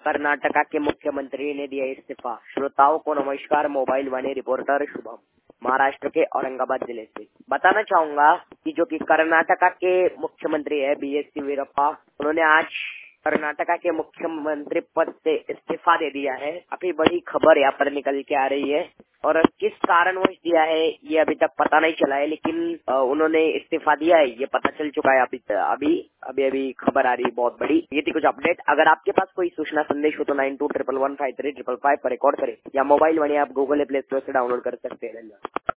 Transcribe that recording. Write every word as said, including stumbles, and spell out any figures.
कर्नाटका के मुख्यमंत्री ने दिया इस्तीफा। श्रोताओं को नमस्कार, मोबाइल वाणी रिपोर्टर शुभम महाराष्ट्र के औरंगाबाद जिले से बताना चाहूंगा कि जो कि कर्नाटका के मुख्यमंत्री है बी एस येदियुरप्पा, उन्होंने आज कर्नाटका के मुख्यमंत्री पद से इस्तीफा दे दिया है। अभी बड़ी खबर यहाँ पर निकल के आ रही है और किस कारणवश दिया है ये अभी तक पता नहीं चला है, लेकिन उन्होंने इस्तीफा दिया है ये पता चल चुका है। अभी अभी अभी अभी खबर आ रही है बहुत बड़ी। ये थी कुछ अपडेट। अगर आपके पास कोई सूचना संदेश हो तो nine two triple one five three triple five पर रिकॉर्ड करें या मोबाइल वाणी आप गूगल प्ले स्टोर से डाउनलोड कर सकते हैं।